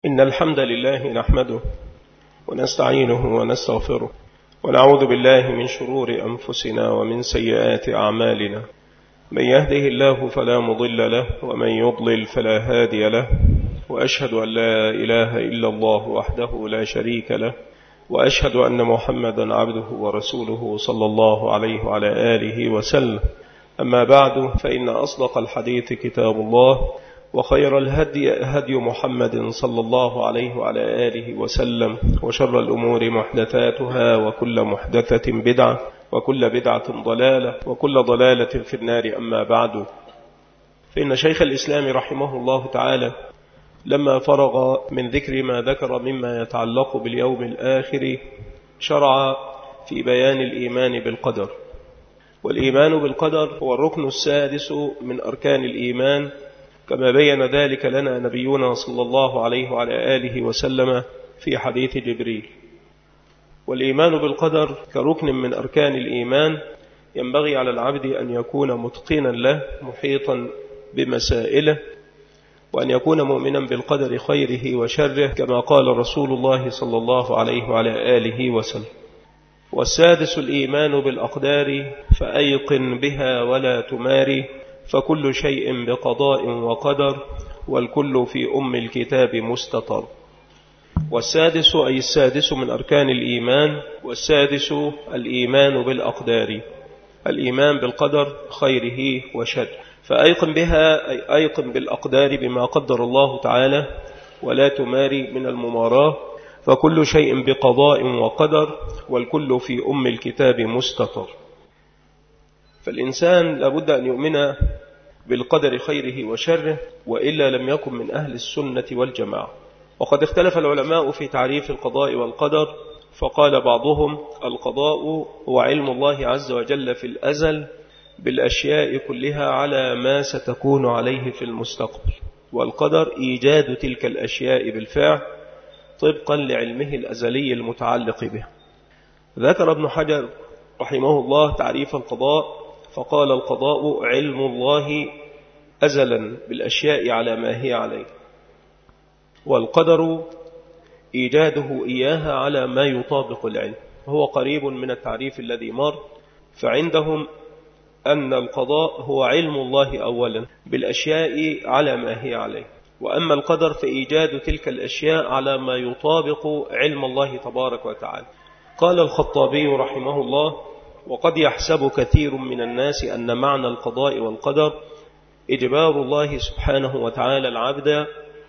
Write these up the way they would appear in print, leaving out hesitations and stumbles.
إن الحمد لله نحمده ونستعينه ونستغفره ونعوذ بالله من شرور أنفسنا ومن سيئات أعمالنا. من يهده الله فلا مضل له ومن يضلل فلا هادي له، وأشهد أن لا إله إلا الله وحده لا شريك له، وأشهد أن محمدا عبده ورسوله صلى الله عليه وعلى آله وسلم. أما بعد، فإن أصدق الحديث كتاب الله، وخير الهدي هدي محمد صلى الله عليه وعلى آله وسلم، وشر الأمور محدثاتها، وكل محدثة بدعة، وكل بدعة ضلالة، وكل ضلالة في النار. أما بعد، فإن شيخ الإسلام رحمه الله تعالى لما فرغ من ذكر ما ذكر مما يتعلق باليوم الآخر شرع في بيان الإيمان بالقدر. والإيمان بالقدر هو الركن السادس من أركان الإيمان، كما بين ذلك لنا نبينا صلى الله عليه وعلى آله وسلم في حديث جبريل. والإيمان بالقدر كركن من أركان الإيمان ينبغي على العبد أن يكون متقنا له محيطا بمسائله، وأن يكون مؤمنا بالقدر خيره وشره، كما قال رسول الله صلى الله عليه وعلى آله وسلم. والسادس الإيمان بالأقدار، فأيقن بها ولا تماري، فكل شيء بقضاء وقدر، والكل في أم الكتاب مستطر. والسادس أي السادس من أركان الإيمان، والسادس الإيمان بالأقدار، الإيمان بالقدر خيره وشره. فأيقن بها أي أيقن بالأقدار بما قدر الله تعالى، ولا تماري من المماراة، فكل شيء بقضاء وقدر، والكل في أم الكتاب مستطر. فالإنسان لابد أن يؤمن بالقدر خيره وشره، وإلا لم يكن من أهل السنة والجماعة. وقد اختلف العلماء في تعريف القضاء والقدر، فقال بعضهم: القضاء هو علم الله عز وجل في الأزل بالأشياء كلها على ما ستكون عليه في المستقبل، والقدر إيجاد تلك الأشياء بالفعل طبقا لعلمه الأزلي المتعلق به. ذكر ابن حجر رحمه الله تعريف القضاء، فقال: القضاء علم الله أزلا بالأشياء على ما هي عليه، والقدر إيجاده إياها على ما يطابق العلم. هو قريب من التعريف الذي مر. فعندهم أن القضاء هو علم الله أولا بالأشياء على ما هي عليه، وأما القدر فإيجاد تلك الأشياء على ما يطابق علم الله تبارك وتعالى. قال الخطابي رحمه الله: وقد يحسب كثير من الناس أن معنى القضاء والقدر إجبار الله سبحانه وتعالى العبد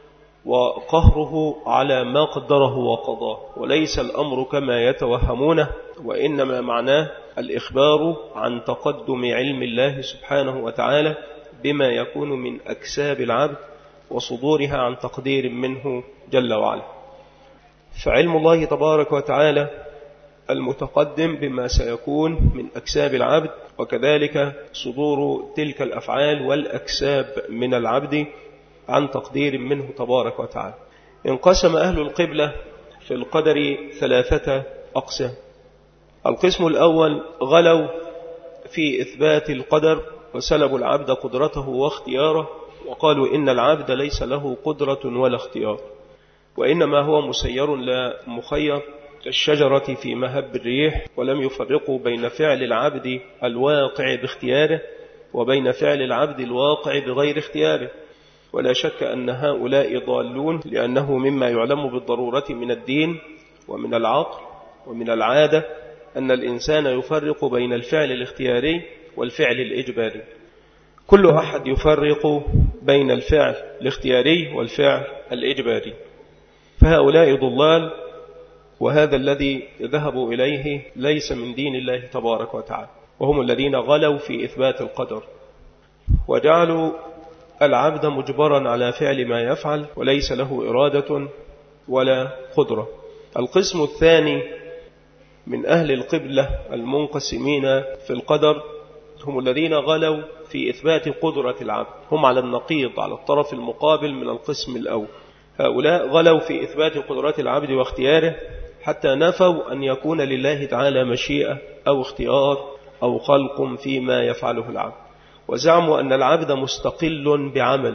وقهره على ما قدره وقضاه، وليس الأمر كما يتوهمونه، وإنما معناه الإخبار عن تقدم علم الله سبحانه وتعالى بما يكون من أكساب العبد وصدورها عن تقدير منه جل وعلا. فعلم الله تبارك وتعالى المتقدم بما سيكون من أكساب العبد، وكذلك صدور تلك الأفعال والأكساب من العبد عن تقدير منه تبارك وتعالى. انقسم أهل القبلة في القدر ثلاثة أقسام. القسم الأول غلوا في إثبات القدر وسلبوا العبد قدرته واختياره، وقالوا إن العبد ليس له قدرة ولا اختيار، وإنما هو مسير لا مخير كالشجرة في مهب الريح، ولم يفرقوا بين فعل العبد الواقع باختياره وبين فعل العبد الواقع بغير اختياره. ولا شك أن هؤلاء ضالون، لأنه مما يعلم بالضرورة من الدين ومن العقل ومن العادة أن الإنسان يفرق بين الفعل الاختياري والفعل الإجباري. كل أحد يفرق بين الفعل الاختياري والفعل الإجباري. فهؤلاء ضلال، وهذا الذي ذهبوا إليه ليس من دين الله تبارك وتعالى، وهم الذين غلوا في إثبات القدر وجعلوا العبد مجبرا على فعل ما يفعل وليس له إرادة ولا قدرة. القسم الثاني من أهل القبلة المنقسمين في القدر هم الذين غلوا في إثبات قدرة العبد، هم على النقيض، على الطرف المقابل من القسم الأول. هؤلاء غلوا في إثبات قدرات العبد واختياره، حتى نفوا أن يكون لله تعالى مشيئة أو اختيار أو خلق فيما يفعله العبد، وزعموا أن العبد مستقل بعمله،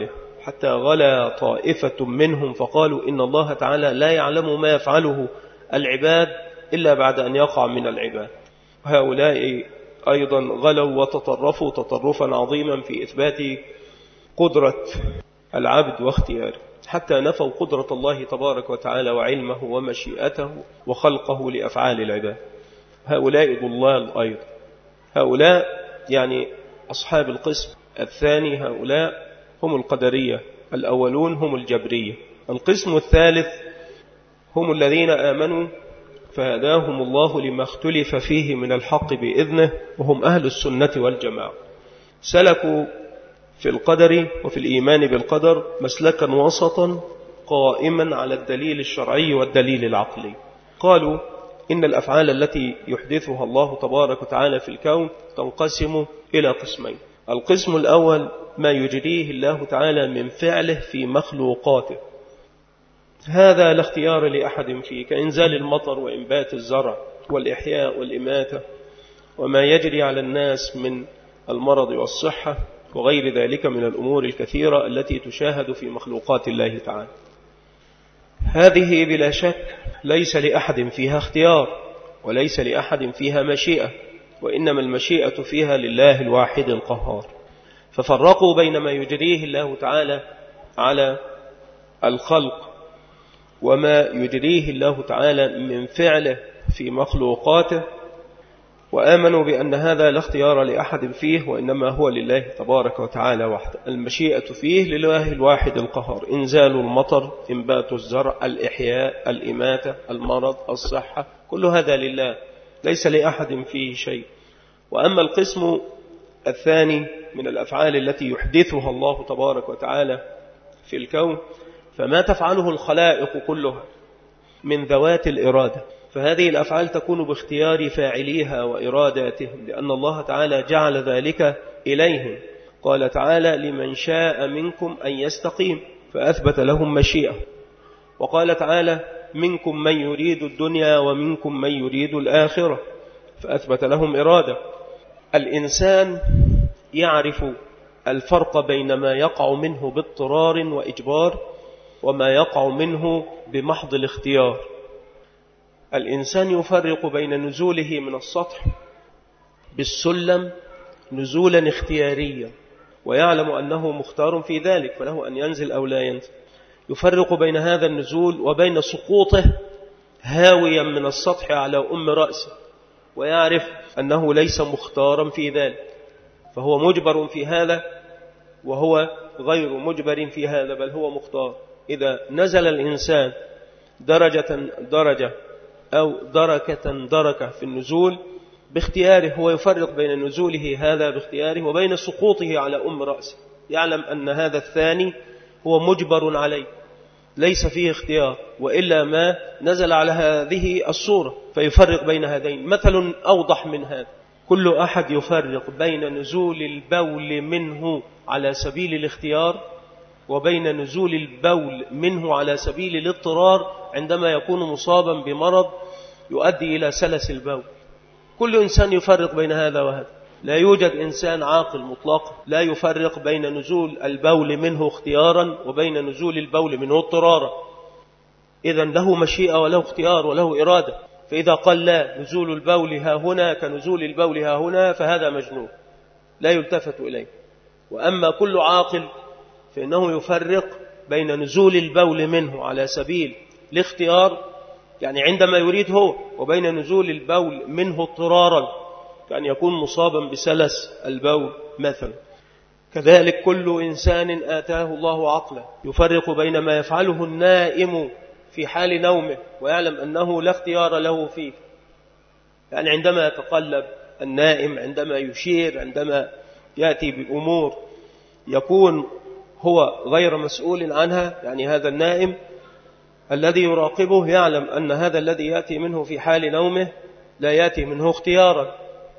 حتى غلا طائفة منهم فقالوا إن الله تعالى لا يعلم ما يفعله العباد إلا بعد أن يقع من العباد. هؤلاء أيضا غلوا وتطرفوا تطرفا عظيما في إثبات قدرة العبد واختياره، حتى نفوا قدرة الله تبارك وتعالى وعلمه ومشيئته وخلقه لأفعال العباد. هؤلاء ضلال أيضا. هؤلاء يعني أصحاب القسم الثاني، هؤلاء هم القدرية، الأولون هم الجبرية. القسم الثالث هم الذين آمنوا فهداهم الله لما اختلف فيه من الحق بإذنه، وهم أهل السنة والجماعة. سلكوا في القدر وفي الإيمان بالقدر مسلكا وسطا قائما على الدليل الشرعي والدليل العقلي. قالوا إن الأفعال التي يحدثها الله تبارك وتعالى في الكون تنقسم إلى قسمين. القسم الأول ما يجريه الله تعالى من فعله في مخلوقاته، هذا لا اختيار لأحد فيه، كإنزال المطر وإنبات الزرع والإحياء والإماتة، وما يجري على الناس من المرض والصحة وغير ذلك من الأمور الكثيرة التي تشاهد في مخلوقات الله تعالى. هذه بلا شك ليس لأحد فيها اختيار، وليس لأحد فيها مشيئة، وإنما المشيئة فيها لله الواحد القهار. ففرقوا بين ما يجريه الله تعالى على الخلق وما يجريه الله تعالى من فعله في مخلوقاته، وآمنوا بأن هذا لا اختيار لأحد فيه، وإنما هو لله تبارك وتعالى وحده. المشيئة فيه لله الواحد القهار، إنزال المطر، إنبات الزرع، الإحياء، الإماتة، المرض، الصحة، كل هذا لله، ليس لأحد فيه شيء. وأما القسم الثاني من الأفعال التي يحدثها الله تبارك وتعالى في الكون، فما تفعله الخلائق كلها من ذوات الإرادة، فهذه الأفعال تكون باختيار فاعليها وإراداتهم، لأن الله تعالى جعل ذلك إليهم. قال تعالى لمن شاء منكم أن يستقيم، فأثبت لهم مشيئة. وقال تعالى منكم من يريد الدنيا ومنكم من يريد الآخرة، فأثبت لهم إرادة. الإنسان يعرف الفرق بين ما يقع منه باضطرار وإجبار وما يقع منه بمحض الاختيار. الإنسان يفرق بين نزوله من السطح بالسلم نزولا اختياريا، ويعلم أنه مختار في ذلك، فله أن ينزل أو لا ينزل. يفرق بين هذا النزول وبين سقوطه هاويا من السطح على أم رأسه، ويعرف أنه ليس مختارا في ذلك، فهو مجبر في هذا وهو غير مجبر في هذا، بل هو مختار. إذا نزل الإنسان درجة أو دركة في النزول باختياره، هو يفرق بين نزوله هذا باختياره وبين سقوطه على أم رأسه، يعلم أن هذا الثاني هو مجبر عليه، ليس فيه اختيار، وإلا ما نزل على هذه الصورة. فيفرق بين هذين. مثل أوضح من هذا، كل أحد يفرق بين نزول البول منه على سبيل الاختيار وبين نزول البول منه على سبيل الاضطرار عندما يكون مصابا بمرض يؤدي إلى سلس البول. كل إنسان يفرق بين هذا وهذا. لا يوجد إنسان عاقل مطلق لا يفرق بين نزول البول منه اختيارا وبين نزول البول منه اضطرارا. إذن له مشيئة وله اختيار وله إرادة. فإذا قال لا، نزول البول ها هنا كنزول البول ها هنا، فهذا مجنون لا يلتفت إليه. وأما كل عاقل فإنه يفرق بين نزول البول منه على سبيل الاختيار، يعني عندما يريد هو، وبين نزول البول منه اضطرارا، يعني يكون مصابا بسلس البول مثلا. كذلك كل إنسان آتاه الله عقلا يفرق بين ما يفعله النائم في حال نومه ويعلم أنه لا اختيار له فيه، يعني عندما يتقلب النائم، عندما يشير، عندما يأتي بأمور يكون هو غير مسؤول عنها، يعني هذا النائم الذي يراقبه يعلم أن هذا الذي يأتي منه في حال نومه لا يأتي منه اختيارا،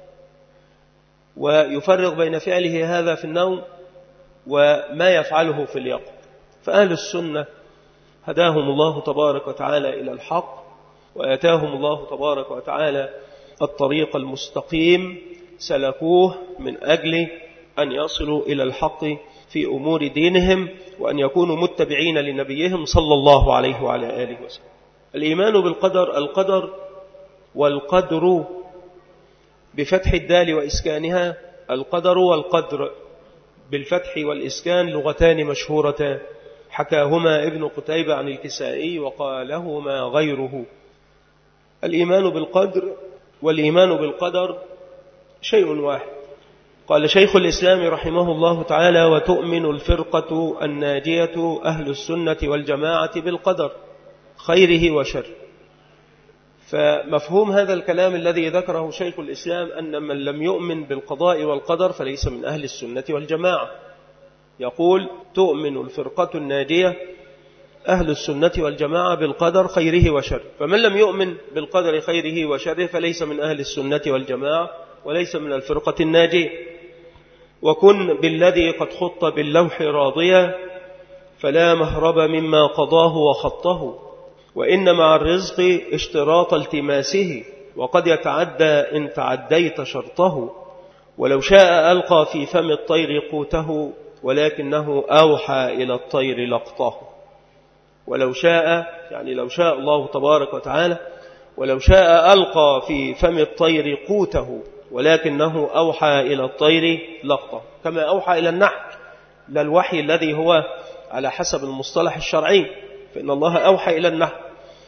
ويفرق بين فعله هذا في النوم وما يفعله في اليقظة. فأهل السنة هداهم الله تبارك وتعالى إلى الحق، وآتاهم الله تبارك وتعالى الطريق المستقيم، سلكوه من أجل أن يصلوا إلى الحق في أمور دينهم، وأن يكونوا متبعين لنبيهم صلى الله عليه وعلى آله وسلم. الإيمان بالقدر، القدر والقدر بفتح الدال وإسكانها، القدر والقدر بالفتح والإسكان لغتان مشهورتان حكاهما ابن قتيبة عن الكسائي وقالهما غيره. الإيمان بالقدر والإيمان بالقدر شيء واحد. قال شيخ الإسلام رحمه الله تعالى: وتؤمن الفرقة الناجية أهل السنة والجماعة بالقدر خيره وشره. فمفهوم هذا الكلام الذي ذكره شيخ الإسلام أن من لم يؤمن بالقضاء والقدر فليس من أهل السنة والجماعة. يقول: تؤمن الفرقة الناجية أهل السنة والجماعة بالقدر خيره وشره. فمن لم يؤمن بالقدر خيره وشره فليس من أهل السنة والجماعة وليس من الفرقة الناجية. وكن بالذي قد خط باللوح راضيا، فلا مهرب مما قضاه وخطه، وإن مع الرزق اشتراط التماسه، وقد يتعدى إن تعديت شرطه، ولو شاء ألقى في فم الطير قوته، ولكنه أوحى إلى الطير لقطه. ولو شاء يعني لو شاء الله تبارك وتعالى، ولو شاء ألقى في فم الطير قوته، ولكنه أوحى إلى الطير لقطه، كما أوحى إلى النحل، لا الوحي الذي هو على حسب المصطلح الشرعي، فإن الله أوحى إلى النحل.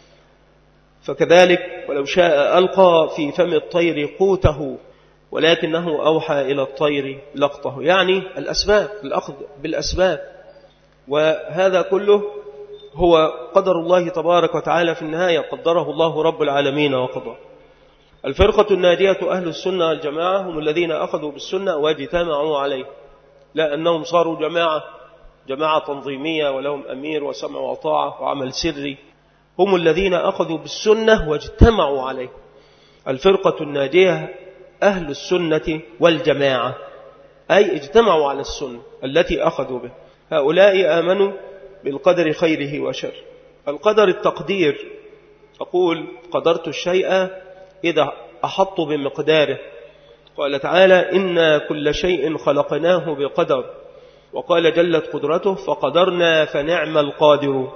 فكذلك ولو شاء ألقى في فم الطير قوته، ولكنه أوحى إلى الطير لقطه، يعني الأسباب، الأخذ بالأسباب. وهذا كله هو قدر الله تبارك وتعالى في النهاية، قدره الله رب العالمين وقضاه. الفرقة الناجية أهل السنة والجماعة هم الذين أخذوا بالسنة واجتمعوا عليه، لا أنهم صاروا جماعة تنظيمية ولهم أمير وسمع وطاعة وعمل سري. هم الذين أخذوا بالسنة واجتمعوا عليه. الفرقة الناجية أهل السنة والجماعة، أي اجتمعوا على السنة التي أخذوا به. هؤلاء آمنوا بالقدر خيره وشره. القدر التقدير، أقول قدرت الشيء إذا أحط بمقداره. قال تعالى: إنا كل شيء خلقناه بقدر. وقال جلت قدرته: فقدرنا فنعم القادر.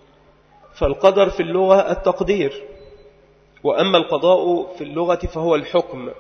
فالقدر في اللغة التقدير، وأما القضاء في اللغة فهو الحكم.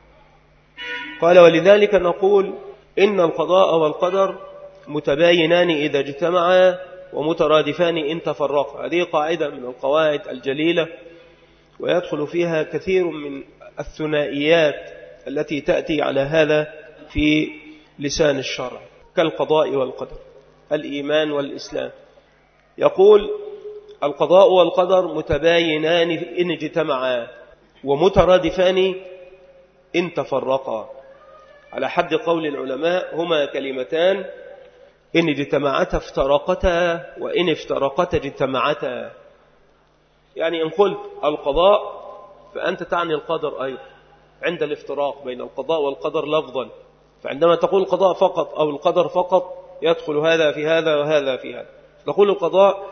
قال: ولذلك نقول إن القضاء والقدر متباينان إذا اجتمعا ومترادفان إن تفرقا. هذه قاعدة من القواعد الجليلة، ويدخل فيها كثير من الثنائيات التي تأتي على هذا في لسان الشرع، كالقضاء والقدر، الإيمان والإسلام. يقول: القضاء والقدر متباينان إن اجتمعا ومترادفان إن تفرقا. على حد قول العلماء: هما كلمتان إن اجتمعتا افترقتا، وإن افترقتا اجتمعتا. يعني إن قلت القضاء فأنت تعني القدر أيضا عند الافتراق بين القضاء والقدر لفظا. فعندما تقول القضاء فقط أو القدر فقط يدخل هذا في هذا وهذا في هذا. تقول القضاء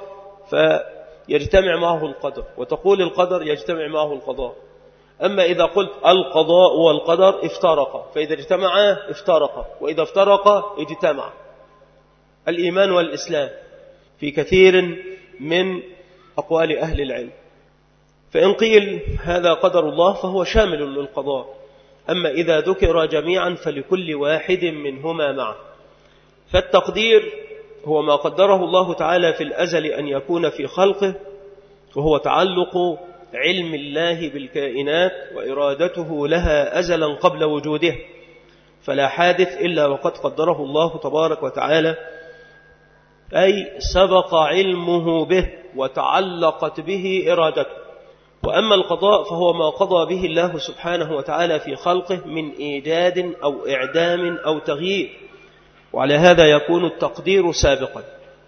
فيجتمع معه القدر، وتقول القدر يجتمع معه القضاء. أما إذا قلت القضاء والقدر افترقا، فإذا اجتمعا افترقا، وإذا افترقا اجتمع. الإيمان والإسلام في كثير من أقوال أهل العلم. فإن قيل هذا قدر الله فهو شامل للقضاء، أما إذا ذكر جميعا فلكل واحد منهما معه. فالتقدير هو ما قدره الله تعالى في الأزل أن يكون في خلقه، وهو تعلق علم الله بالكائنات وإرادته لها أزلا قبل وجوده، فلا حادث إلا وقد قدره الله تبارك وتعالى، أي سبق علمه به وتعلقت به إرادته. وأما القضاء فهو ما قضى به الله سبحانه وتعالى في خلقه من إيجاد أو إعدام أو تغيير. وعلى هذا يكون التقدير سابقا.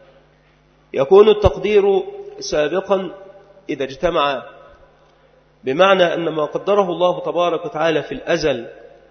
يكون التقدير سابقا إذا اجتمع، بمعنى أن ما قدره الله تبارك وتعالى في الأزل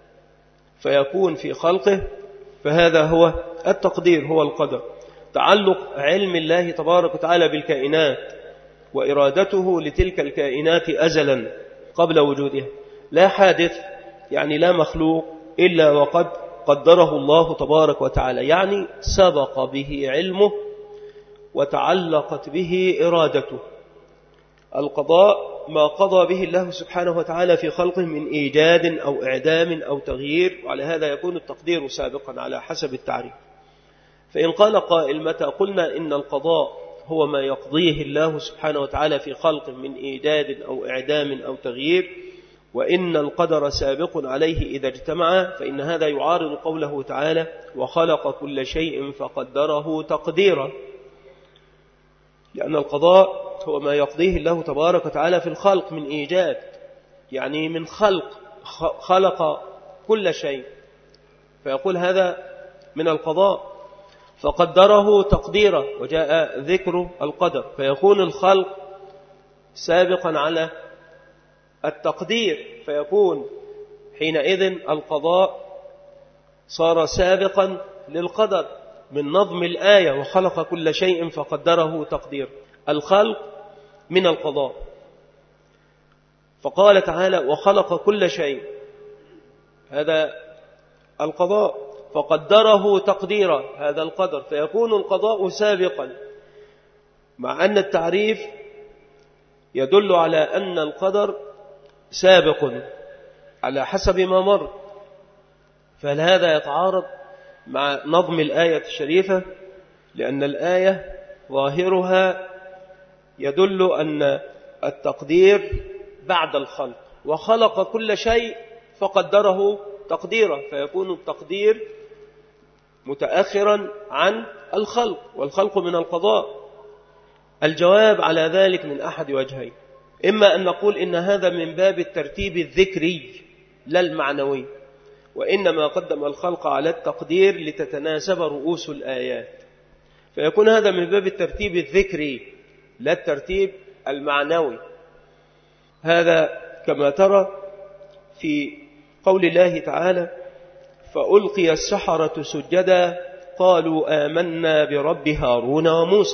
فيكون في خلقه، فهذا هو التقدير، هو القدر. تعلق علم الله تبارك وتعالى بالكائنات وإرادته لتلك الكائنات أزلا قبل وجودها. لا حادث يعني لا مخلوق إلا وقد قدره الله تبارك وتعالى، يعني سبق به علمه وتعلقت به إرادته. القضاء ما قضى به الله سبحانه وتعالى في خلقه من إيجاد أو إعدام أو تغيير، وعلى هذا يكون التقدير سابقا على حسب التعريف. فإن قال قائل: متى قلنا إن القضاء هو ما يقضيه الله سبحانه وتعالى في خلقه من إيجاد أو إعدام أو تغيير، وإن القدر سابق عليه إذا اجتمع، فإن هذا يعارض قوله تعالى: وخلق كل شيء فقدره تقديرا، لأن القضاء هو ما يقضيه الله تبارك وتعالى في الخلق من إيجاد، يعني من خلق كل شيء، فيقول هذا من القضاء، فقدره تقديرا، وجاء ذكر القدر، فيكون الخلق سابقا على التقدير، فيكون حينئذ القضاء صار سابقا للقدر من نظم الآية: وخلق كل شيء فقدره تقدير. الخلق من القضاء، فقال تعالى: وخلق كل شيء، هذا القضاء، فقدره تقديرا، هذا القدر، فيكون القضاء سابقا، مع أن التعريف يدل على أن القدر سابق على حسب ما مر، فهل هذا يتعارض مع نظم الآية الشريفة؟ لأن الآية ظاهرها يدل أن التقدير بعد الخلق، وخلق كل شيء فقدره تقديرا، فيكون التقدير متأخرا عن الخلق، والخلق من القضاء. الجواب على ذلك من أحد وجهين: إما أن نقول إن هذا من باب الترتيب الذكري لا المعنوي، وإنما قدم الخلق على التقدير لتتناسب رؤوس الآيات، فيكون هذا من باب الترتيب الذكري لا الترتيب المعنوي. هذا كما ترى في قول الله تعالى: فألقي السحرة سجدا قالوا آمنا برب هارون وموسى،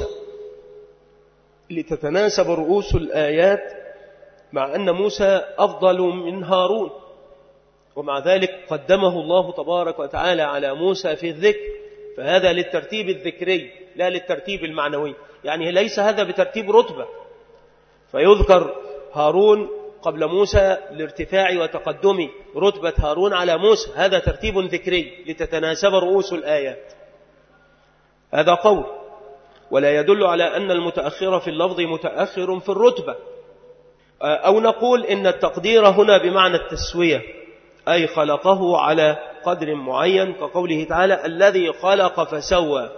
لتتناسب رؤوس الآيات مع أن موسى أفضل من هارون، ومع ذلك قدمه الله تبارك وتعالى على موسى في الذكر، فهذا للترتيب الذكري لا للترتيب المعنوي، يعني ليس هذا بترتيب رتبة فيذكر هارون قبل موسى لارتفاع وتقدم رتبة هارون على موسى، هذا ترتيب ذكري لتتناسب رؤوس الآيات، هذا قول، ولا يدل على أن المتأخر في اللفظ متأخر في الرتبة. أو نقول إن التقدير هنا بمعنى التسوية، أي خلقه على قدر معين، كقوله تعالى: الذي خلق فسوى،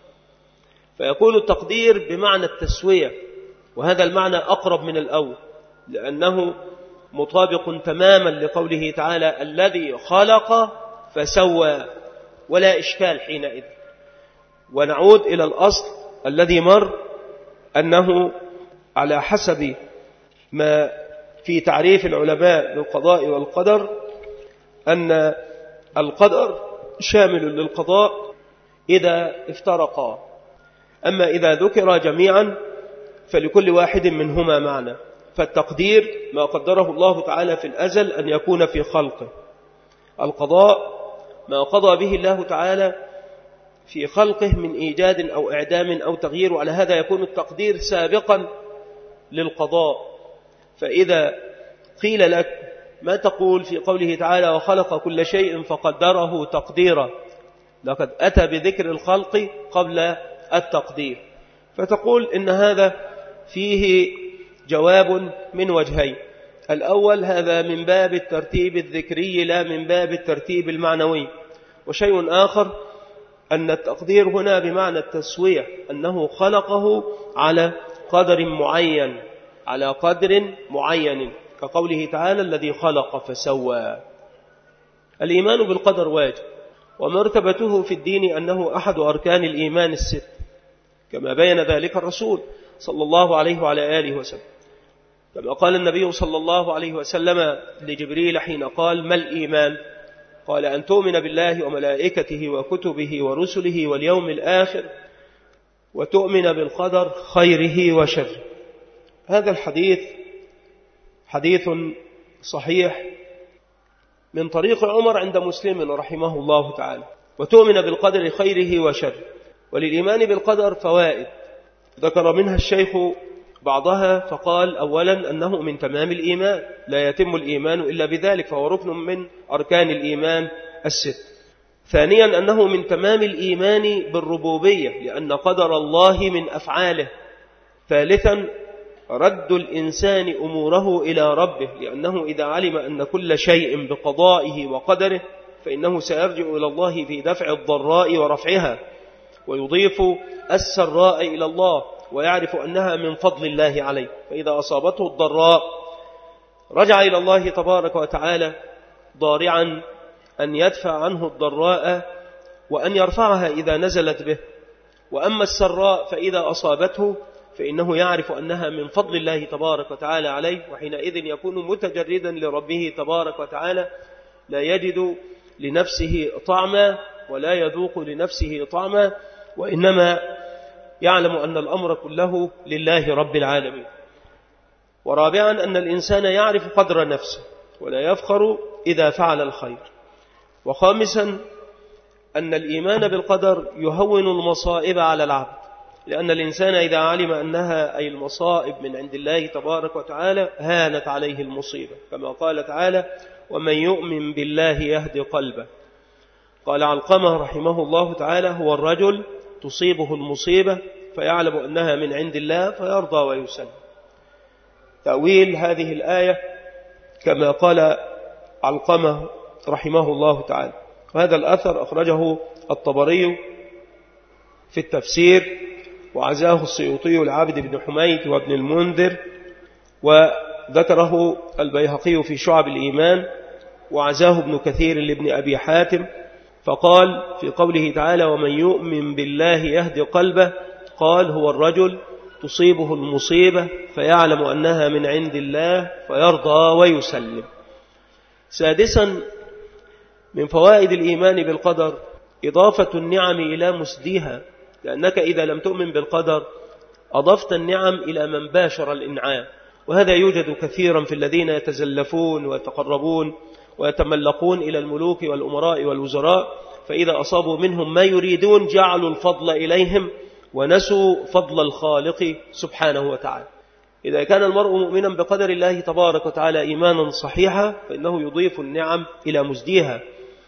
فيكون التقدير بمعنى التسوية، وهذا المعنى أقرب من الأول، لأنه مطابق تماما لقوله تعالى: الذي خلق فسوى، ولا إشكال حينئذ. ونعود إلى الأصل الذي مر، أنه على حسب ما في تعريف العلماء للقضاء والقدر، أن القدر شامل للقضاء إذا افترقا، أما إذا ذكر جميعا فلكل واحد منهما معنى. فالتقدير ما قدره الله تعالى في الأزل أن يكون في خلقه، القضاء ما قضى به الله تعالى في خلقه من إيجاد أو إعدام أو تغيير، وعلى هذا يكون التقدير سابقا للقضاء. فإذا قيل لك ما تقول في قوله تعالى: وخلق كل شيء فقدره تقديرا، لقد أتى بذكر الخلق قبل التقدير، فتقول إن هذا فيه جواب من وجهين: الأول هذا من باب الترتيب الذكري لا من باب الترتيب المعنوي، وشيء آخر أن التقدير هنا بمعنى التسوية، أنه خلقه على قدر معين، على قدر معين، كقوله تعالى: الذي خلق فسوى. الإيمان بالقدر واجب، ومرتبته في الدين أنه أحد أركان الإيمان الست، كما بين ذلك الرسول صلى الله عليه وعلى آله وسلم، كما قال النبي صلى الله عليه وسلم لجبريل حين قال: ما الإيمان؟ قال: أن تؤمن بالله وملائكته وكتبه ورسله واليوم الآخر، وتؤمن بالقدر خيره وشره. هذا الحديث حديث صحيح من طريق عمر عند مسلم رحمه الله تعالى: وتؤمن بالقدر خيره وشره. وللإيمان بالقدر فوائد ذكر منها الشيخ بعضها، فقال: أولا أنه من تمام الإيمان، لا يتم الإيمان إلا بذلك، فهو ركن من أركان الإيمان الست. ثانيا أنه من تمام الإيمان بالربوبية، لأن قدر الله من أفعاله. ثالثا رد الإنسان أموره إلى ربه، لأنه إذا علم أن كل شيء بقضائه وقدره فإنه سيرجع إلى الله في دفع الضراء ورفعها، ويضيف السراء إلى الله، ويعرف أنها من فضل الله عليه. فإذا أصابته الضراء رجع إلى الله تبارك وتعالى ضارعا أن يدفع عنه الضراء وأن يرفعها إذا نزلت به. وأما السراء فإذا أصابته فإنه يعرف أنها من فضل الله تبارك وتعالى عليه، وحينئذ يكون متجردا لربه تبارك وتعالى، لا يجد لنفسه طعما ولا يذوق لنفسه طعما، وإنما يعلم أن الأمر كله لله رب العالمين. ورابعا أن الإنسان يعرف قدر نفسه ولا يفخر إذا فعل الخير. وخامسا أن الإيمان بالقدر يهون المصائب على العبد، لأن الإنسان إذا علم أنها أي المصائب من عند الله تبارك وتعالى هانت عليه المصيبة، كما قال تعالى: ومن يؤمن بالله يهدي قلبه. قال علقمة رحمه الله تعالى: هو الرجل تصيبه المصيبة فيعلم أنها من عند الله فيرضى ويسلم. تأويل هذه الآية كما قال علقمة رحمه الله تعالى. وهذا الأثر أخرجه الطبري في التفسير، وعزاه السيوطي العابد بن حميد وابن المنذر، وذكره البيهقي في شعب الإيمان، وعزاه ابن كثير لابن أبي حاتم. فقال في قوله تعالى: ومن يؤمن بالله يهدي قلبه، قال: هو الرجل تصيبه المصيبة فيعلم أنها من عند الله فيرضى ويسلم. سادسا من فوائد الإيمان بالقدر إضافة النعم إلى مسديها، لأنك إذا لم تؤمن بالقدر أضفت النعم إلى من باشر الإنعام، وهذا يوجد كثيرا في الذين يتزلفون ويتقربون ويتملقون إلى الملوك والأمراء والوزراء، فإذا أصابوا منهم ما يريدون جعلوا الفضل إليهم ونسوا فضل الخالق سبحانه وتعالى. إذا كان المرء مؤمنا بقدر الله تبارك وتعالى إيمانا صحيحا فإنه يضيف النعم إلى مزديها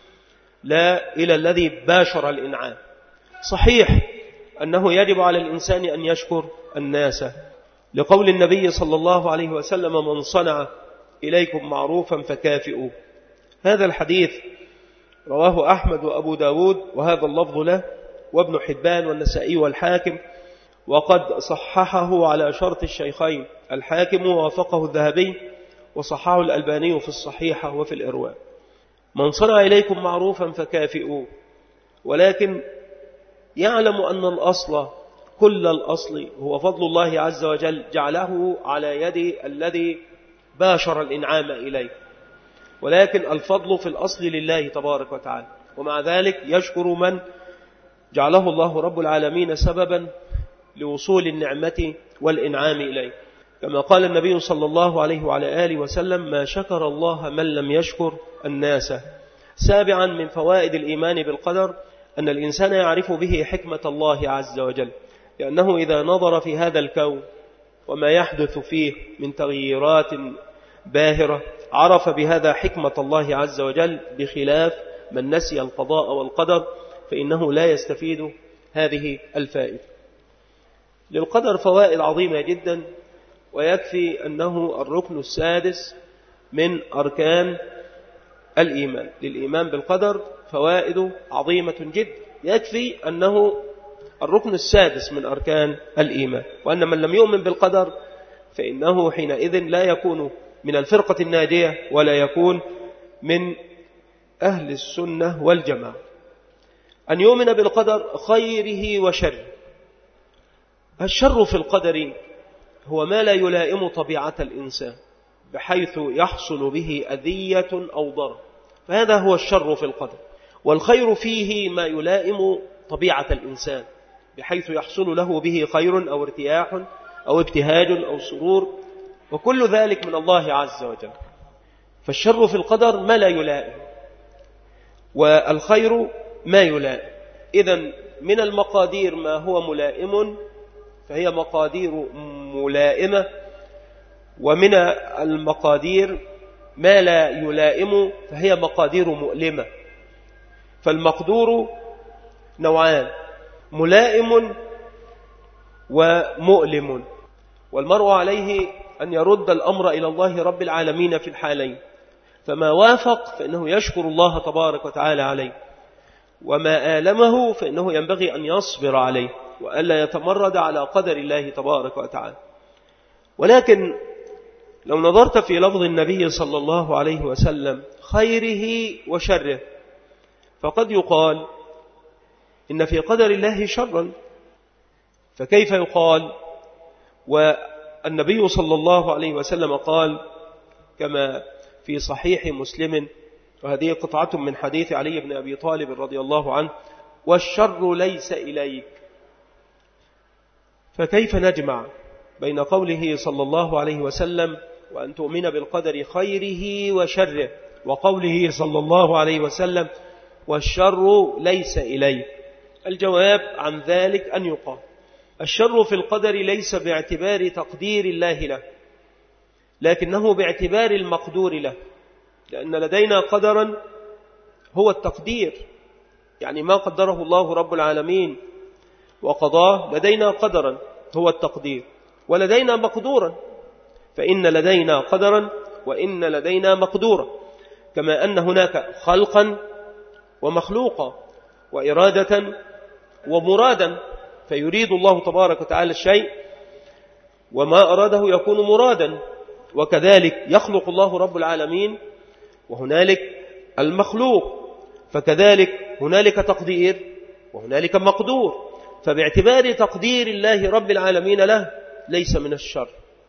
لا إلى الذي باشر الإنعام. صحيح أنه يجب على الإنسان أن يشكر الناس، لقول النبي صلى الله عليه وسلم: من صنع إليكم معروفا فكافئوه. هذا الحديث رواه أحمد وأبو داود، وهذا اللفظ له، وابن حبان والنسائي والحاكم، وقد صححه على شرط الشيخين. الحاكم وافقه الذهبي، وصححه الألباني في الصحيحة وفي الإرواء. من صنع إليكم معروفا فكافئوه، ولكن يعلم أن الأصل كل الأصل هو فضل الله عز وجل جعله على يد الذي باشر الإنعام إليه، ولكن الفضل في الأصل لله تبارك وتعالى. ومع ذلك يشكر من جعله الله رب العالمين سببا لوصول النعمة والإنعام إليه، كما قال النبي صلى الله عليه وعلى آله وسلم: ما شكر الله من لم يشكر الناس. سابعا من فوائد الإيمان بالقدر أن الإنسان يعرف به حكمة الله عز وجل، لأنه إذا نظر في هذا الكون وما يحدث فيه من تغييرات باهرة عرف بهذا حكمة الله عز وجل، بخلاف من نسي القضاء والقدر فإنه لا يستفيد هذه الفائدة. للقدر فوائد عظيمة جدا، ويكفي أنه الركن السادس من أركان الإيمان. للإيمان بالقدر فوائد عظيمة جدا، يكفي أنه الركن السادس من أركان الإيمان، وأن من لم يؤمن بالقدر فإنه حينئذ لا يكون من الفرقة الناجية ولا يكون من أهل السنة والجماعة. أن يؤمن بالقدر خيره وشره. الشر في القدر هو ما لا يلائم طبيعة الإنسان بحيث يحصل به أذية أو ضرر، فهذا هو الشر في القدر. والخير فيه ما يلائم طبيعة الإنسان بحيث يحصل له به خير أو ارتياح أو ابتهاج أو سرور، وكل ذلك من الله عز وجل. فالشر في القدر ما لا يلائم، والخير ما يلائم. إذن من المقادير ما هو ملائم فهي مقادير ملائمة، ومن المقادير ما لا يلائم فهي مقادير مؤلمة. فالمقدور نوعان: ملائم ومؤلم، والمرء عليه أن يرد الأمر إلى الله رب العالمين في الحالين، فما وافق فإنه يشكر الله تبارك وتعالى عليه، وما آلمه فإنه ينبغي أن يصبر عليه وألا يتمرد على قدر الله تبارك وتعالى. ولكن لو نظرت في لفظ النبي صلى الله عليه وسلم خيره وشره، فقد يقال إن في قدر الله شرا، فكيف يقال والنبي صلى الله عليه وسلم قال كما في صحيح مسلم، وهذه قطعة من حديث علي بن أبي طالب رضي الله عنه: والشر ليس إليك. فكيف نجمع بين قوله صلى الله عليه وسلم وأن تؤمن بالقدر خيره وشره، وقوله صلى الله عليه وسلم والشر ليس إليك؟ الجواب عن ذلك أن يقال: الشر في القدر ليس باعتبار تقدير الله له، لكنه باعتبار المقدور له، لأن لدينا قدرا هو التقدير، يعني ما قدره الله رب العالمين وقضاه لدينا قدرا هو التقدير، ولدينا مقدورا، فإن لدينا قدرا وإن لدينا مقدورا، كما أن هناك خلقا ومخلوقا وإرادة ومرادا، فيريد الله تبارك وتعالى الشيء وما أراده يكون مرادا، وكذلك يخلق الله رب العالمين وهنالك المخلوق، فكذلك هنالك تقدير وهنالك مقدور، فباعتبار تقدير الله رب العالمين له ليس من الشر،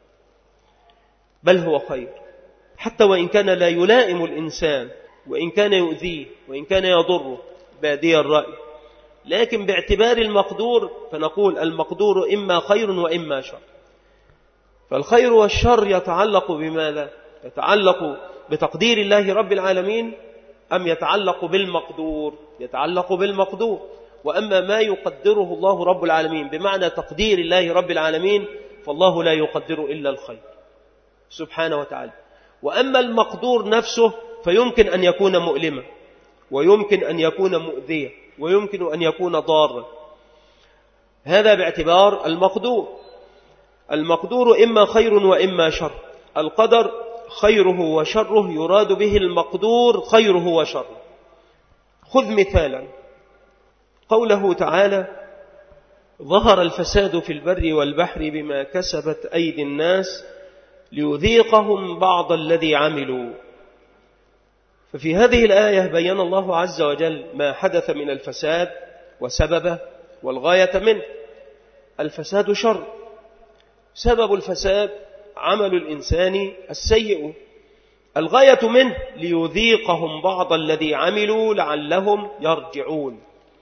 بل هو خير، حتى وإن كان لا يلائم الإنسان، وإن كان يؤذيه، وإن كان يضره بادي الرأي، لكن باعتبار المقدور فنقول المقدور إما خير وإما شر. فالخير والشر يتعلق بماذا؟ يتعلق بتقدير الله رب العالمين أم يتعلق بالمقدور؟ يتعلق بالمقدور. وأما ما يقدره الله رب العالمين بمعنى تقدير الله رب العالمين فالله لا يقدر إلا الخير سبحانه وتعالى. وأما المقدور نفسه فيمكن أن يكون مؤلما، ويمكن أن يكون مؤذيا، ويمكن أن يكون ضارا، هذا باعتبار المقدور. المقدور إما خير وإما شر. القدر خيره وشره يراد به المقدور خيره وشره. خذ مثالا قوله تعالى: ظهر الفساد في البر والبحر بما كسبت أيدي الناس ليذيقهم بعض الذي عملوا. ففي هذه الآية بيّن الله عز وجل ما حدث من الفساد وسببه والغاية منه. الفساد شر، سبب الفساد عمل الإنسان السيء، الغاية منه ليذيقهم بعض الذي عملوا لعلهم يرجعون.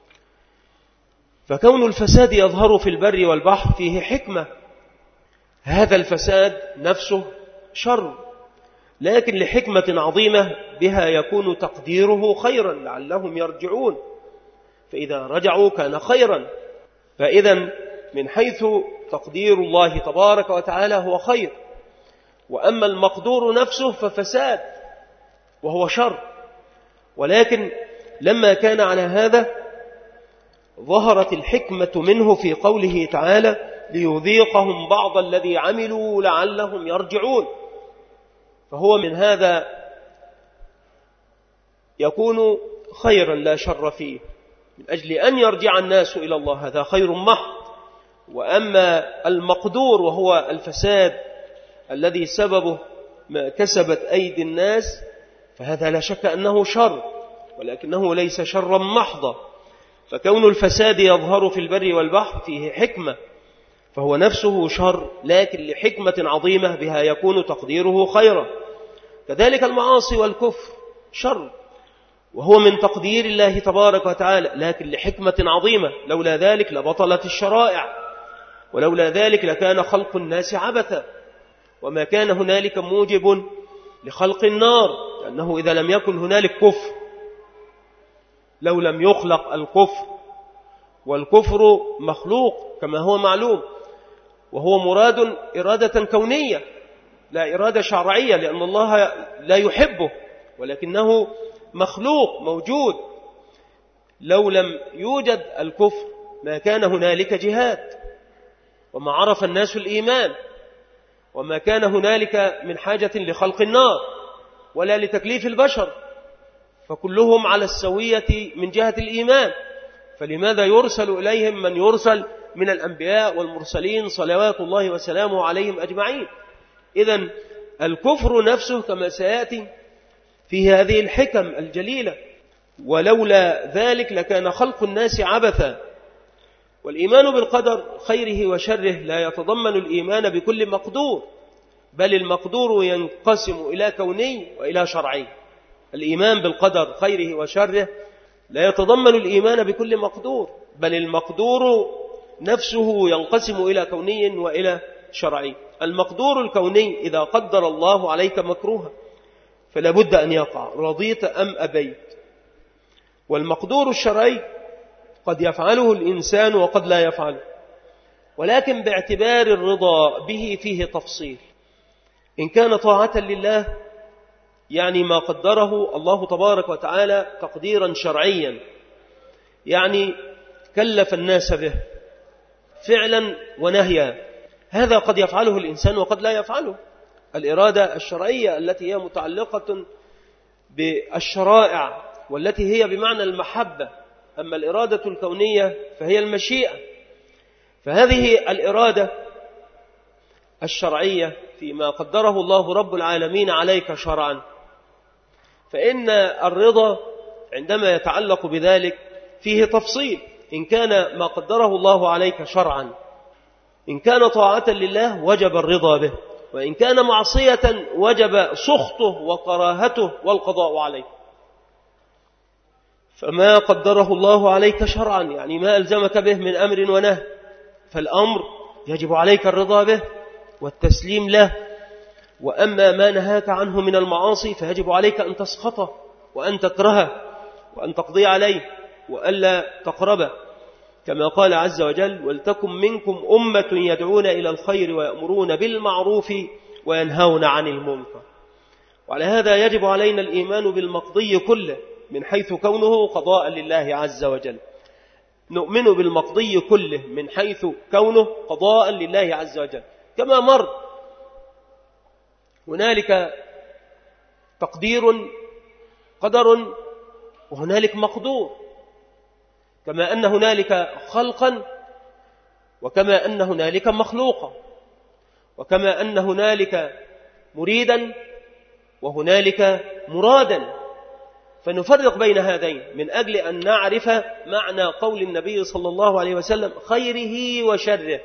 فكون الفساد يظهر في البر والبحر فيه حكمة، هذا الفساد نفسه شر، لكن لحكمة عظيمة بها يكون تقديره خيرا لعلهم يرجعون، فإذا رجعوا كان خيرا. فإذا من حيث تقدير الله تبارك وتعالى هو خير، وأما المقدور نفسه ففساد وهو شر. ولكن لما كان على هذا ظهرت الحكمة منه في قوله تعالى: ليذيقهم بعض الذي عملوا لعلهم يرجعون. فهو من هذا يكون خيرا لا شر فيه، من أجل أن يرجع الناس إلى الله، هذا خير محض. وأما المقدور وهو الفساد الذي سببه ما كسبت أيدي الناس فهذا لا شك أنه شر، ولكنه ليس شرا محضا. فكون الفساد يظهر في البر والبحر فيه حكمة، فهو نفسه شر، لكن لحكمة عظيمة بها يكون تقديره خيرا. كذلك المعاصي والكفر شر، وهو من تقدير الله تبارك وتعالى، لكن لحكمة عظيمة. لولا ذلك لبطلت الشرائع، ولولا ذلك لكان خلق الناس عبثا، وما كان هنالك موجب لخلق النار، لأنه إذا لم يكن هنالك كفر، لو لم يخلق الكفر، والكفر مخلوق كما هو معلوم، وهو مراد إرادة كونية لا إرادة شرعية، لأن الله لا يحبه، ولكنه مخلوق موجود. لو لم يوجد الكفر ما كان هنالك جهاد، وما عرف الناس الإيمان، وما كان هنالك من حاجة لخلق النار ولا لتكليف البشر، فكلهم على السوية من جهة الإيمان. فلماذا يرسل إليهم من يرسل من الأنبياء والمرسلين صلوات الله وسلامه عليهم أجمعين؟ إذن الكفر نفسه كما سيأتي في هذه الحكم الجليلة، ولولا ذلك لكان خلق الناس عبثا. والإيمان بالقدر خيره وشره لا يتضمن الإيمان بكل مقدور، بل المقدور ينقسم إلى كوني وإلى شرعي. الإيمان بالقدر خيره وشره لا يتضمن الإيمان بكل مقدور، بل المقدور نفسه ينقسم إلى كوني وإلى شرعي. المقدور الكوني إذا قدر الله عليك مكروها فلا بد أن يقع، رضيت أم أبيت. والمقدور الشرعي قد يفعله الإنسان وقد لا يفعله، ولكن باعتبار الرضا به فيه تفصيل. إن كان طاعة لله يعني ما قدره الله تبارك وتعالى تقديرا شرعيا، يعني كلف الناس به فعلا ونهيا، هذا قد يفعله الإنسان وقد لا يفعله. الإرادة الشرعية التي هي متعلقة بالشرائع والتي هي بمعنى المحبة، أما الإرادة الكونية فهي المشيئة. فهذه الإرادة الشرعية فيما قدره الله رب العالمين عليك شرعا، فإن الرضا عندما يتعلق بذلك فيه تفصيل. إن كان ما قدره الله عليك شرعا، إن كان طاعة لله وجب الرضا به، وإن كان معصية وجب سخطه وكراهته والقضاء عليه. فما قدره الله عليك شرعا يعني ما ألزمك به من أمر ونهي، فالأمر يجب عليك الرضا به والتسليم له. وأما ما نهاك عنه من المعاصي فيجب عليك أن تسخطه وأن تكرهه وأن تقضي عليه وألا تقربه، كما قال عز وجل: ولتكن منكم أمة يدعون إلى الخير ويأمرون بالمعروف وينهون عن المنكر. وعلى هذا يجب علينا الإيمان بالمقضي كله من حيث كونه قضاء لله عز وجل. نؤمن بالمقضي كله من حيث كونه قضاء لله عز وجل. كما مر هنالك تقدير قدر وهنالك مقدور، كما أن هنالك خلقا وكما أن هنالك مخلوقا، وكما أن هنالك مريدا وهنالك مرادا. فنفرق بين هذين من أجل أن نعرف معنى قول النبي صلى الله عليه وسلم: خيره وشره.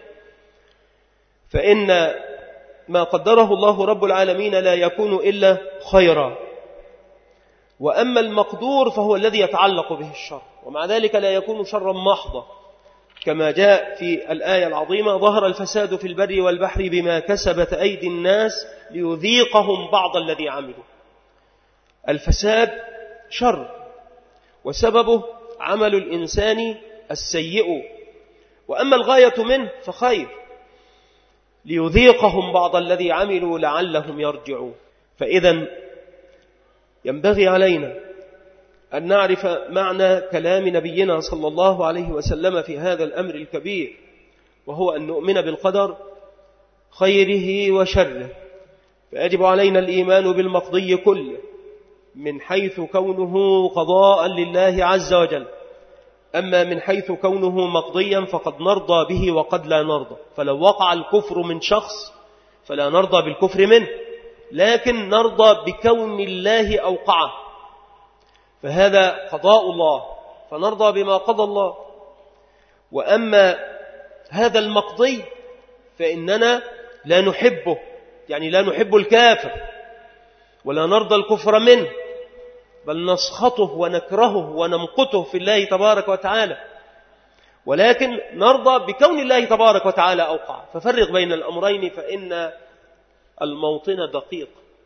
فإن ما قدره الله رب العالمين لا يكون إلا خيرا، وأما المقدور فهو الذي يتعلق به الشر، ومع ذلك لا يكون شرا محضا، كما جاء في الآية العظيمة: ظهر الفساد في البر والبحر بما كسبت أيدي الناس ليذيقهم بعض الذي عملوا. الفساد شر، وسببه عمل الإنسان السيء، وأما الغاية منه فخير، ليذيقهم بعض الذي عملوا لعلهم يرجعون. فإذا ينبغي علينا أن نعرف معنى كلام نبينا صلى الله عليه وسلم في هذا الأمر الكبير، وهو أن نؤمن بالقدر خيره وشره. فيجب علينا الإيمان بالمقضي كله من حيث كونه قضاء لله عز وجل. أما من حيث كونه مقضيا فقد نرضى به وقد لا نرضى. فلو وقع الكفر من شخص فلا نرضى بالكفر منه، لكن نرضى بكون الله أوقعه، فهذا قضاء الله فنرضى بما قضى الله. وأما هذا المقضي فإننا لا نحبه، يعني لا نحب الكافر ولا نرضى الكفر منه، بل نسخطه ونكرهه ونمقته في الله تبارك وتعالى، ولكن نرضى بكون الله تبارك وتعالى أوقع. ففرق بين الأمرين، فإن الموطن دقيق.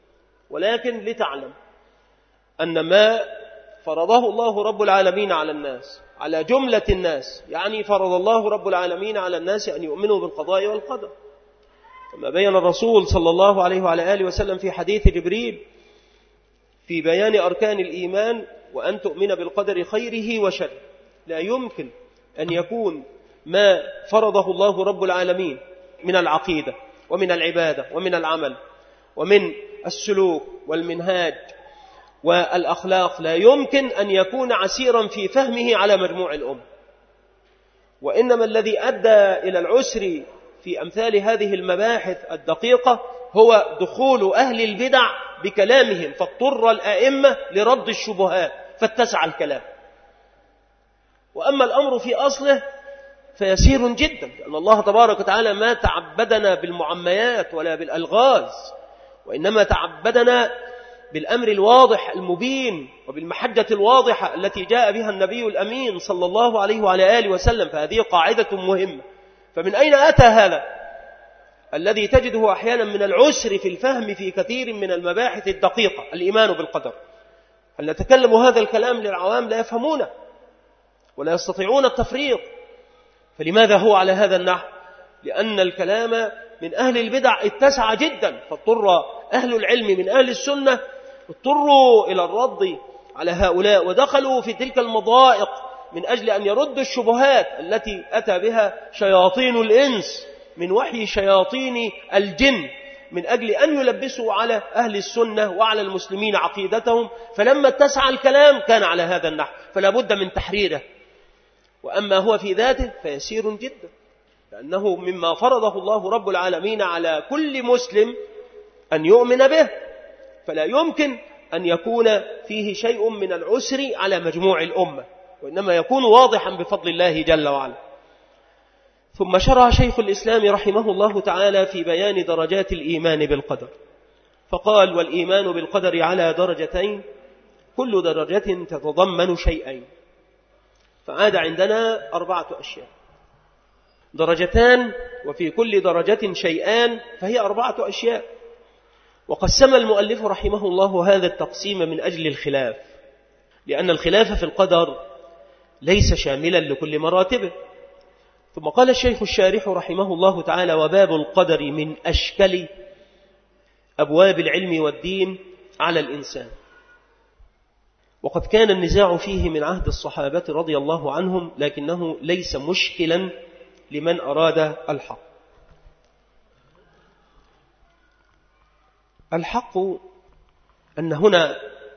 ولكن لتعلم أن ما فرضه الله رب العالمين على الناس، على جملة الناس، يعني فرض الله رب العالمين على الناس أن يؤمنوا بالقضاء والقدر، كما بين الرسول صلى الله عليه وعلى آله وسلم في حديث جبريل في بيان أركان الإيمان: وأن تؤمن بالقدر خيره وشره. لا يمكن أن يكون ما فرضه الله رب العالمين من العقيدة ومن العبادة ومن العمل ومن السلوك والمنهاج والأخلاق، لا يمكن أن يكون عسيرا في فهمه على مجموع الأمة. وإنما الذي أدى إلى العسر في أمثال هذه المباحث الدقيقة هو دخول أهل البدع بكلامهم، فاضطر الآئمة لرد الشبهات فاتسع الكلام. وأما الأمر في أصله فيسير جدا، لأن الله تبارك وتعالى ما تعبدنا بالمعميات ولا بالألغاز، وإنما تعبدنا بالأمر الواضح المبين وبالمحجة الواضحة التي جاء بها النبي الأمين صلى الله عليه وعلى آله وسلم. فهذه قاعدة مهمة. فمن أين أتى هذا الذي تجده أحيانا من العسر في الفهم في كثير من المباحث الدقيقة؟ الإيمان بالقدر. هل نتكلم هذا الكلام للعوام لا يفهمونه ولا يستطيعون التفريق؟ فلماذا هو على هذا النحو؟ لأن الكلام من أهل البدع اتسع جدا، فاضطر أهل العلم من أهل السنة اضطروا إلى الرد على هؤلاء، ودخلوا في تلك المضائق من أجل أن يردوا الشبهات التي أتى بها شياطين الإنس من وحي شياطين الجن، من أجل أن يلبسوا على أهل السنة وعلى المسلمين عقيدتهم. فلما اتسع الكلام كان على هذا النحو، فلا بد من تحريره. وأما هو في ذاته فيسير جدا، لأنه مما فرضه الله رب العالمين على كل مسلم أن يؤمن به، فلا يمكن أن يكون فيه شيء من العسر على مجموع الأمة، وإنما يكون واضحا بفضل الله جل وعلا. ثم شرع شيخ الإسلام رحمه الله تعالى في بيان درجات الإيمان بالقدر، فقال: والإيمان بالقدر على درجتين، كل درجة تتضمن شيئين. فعاد عندنا 4 أشياء، درجتان وفي كل درجة شيئان، فهي 4 أشياء. وقسم المؤلف رحمه الله هذا التقسيم من أجل الخلاف، لأن الخلاف في القدر ليس شاملا لكل مراتبه. ثم قال الشيخ الشارح رحمه الله تعالى: وباب القدر من أشكل أبواب العلم والدين على الإنسان، وقد كان النزاع فيه من عهد الصحابة رضي الله عنهم، لكنه ليس مشكلا لمن أراد الحق. الحق أن هنا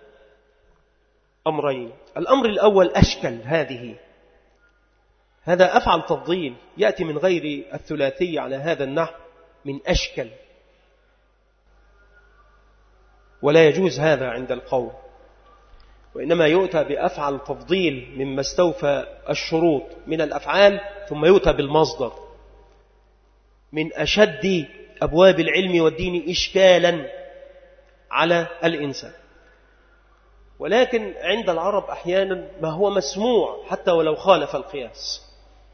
أمرين. الأمر الأول أشكل، هذا أفعل تفضيل يأتي من غير الثلاثي على هذا النحو، من أشكل، ولا يجوز هذا عند القوم، وإنما يؤتى بأفعل تفضيل مما استوفى الشروط من الأفعال، ثم يؤتى بالمصدر. من أشد أبواب العلم والدين إشكالا على الإنسان. ولكن عند العرب أحيانا ما هو مسموع حتى ولو خالف القياس.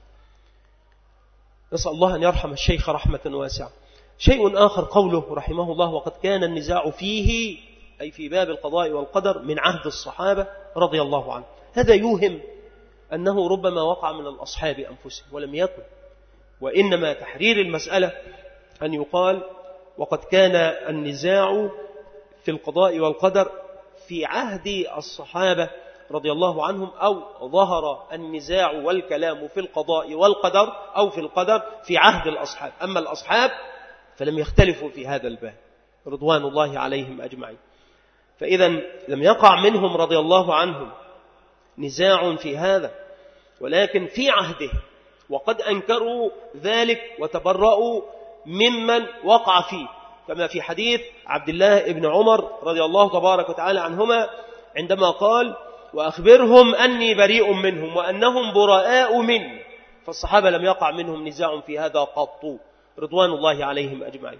نسأل الله أن يرحم الشيخ رحمة واسعة. شيء آخر قوله رحمه الله: وقد كان النزاع فيه، أي في باب القضاء والقدر، من عهد الصحابة رضي الله عنهم. هذا يوهم أنه ربما وقع من الأصحاب أنفسهم، ولم يكن، وإنما تحرير المسألة أن يقال: وقد كان النزاع في القضاء والقدر في عهد الصحابة رضي الله عنهم، أو ظهر النزاع والكلام في القضاء والقدر أو في القدر في عهد الأصحاب. أما الأصحاب فلم يختلفوا في هذا الباب رضوان الله عليهم أجمعين. فإذا لم يقع منهم رضي الله عنهم نزاع في هذا، ولكن في عهده، وقد أنكروا ذلك وتبرؤوا ممن وقع فيه، كما في حديث عبد الله بن عمر رضي الله تبارك وتعالى عنهما عندما قال: وأخبرهم أني بريء منهم وأنهم براء مني. فالصحابة لم يقع منهم نزاع في هذا قط رضوان الله عليهم أجمعين.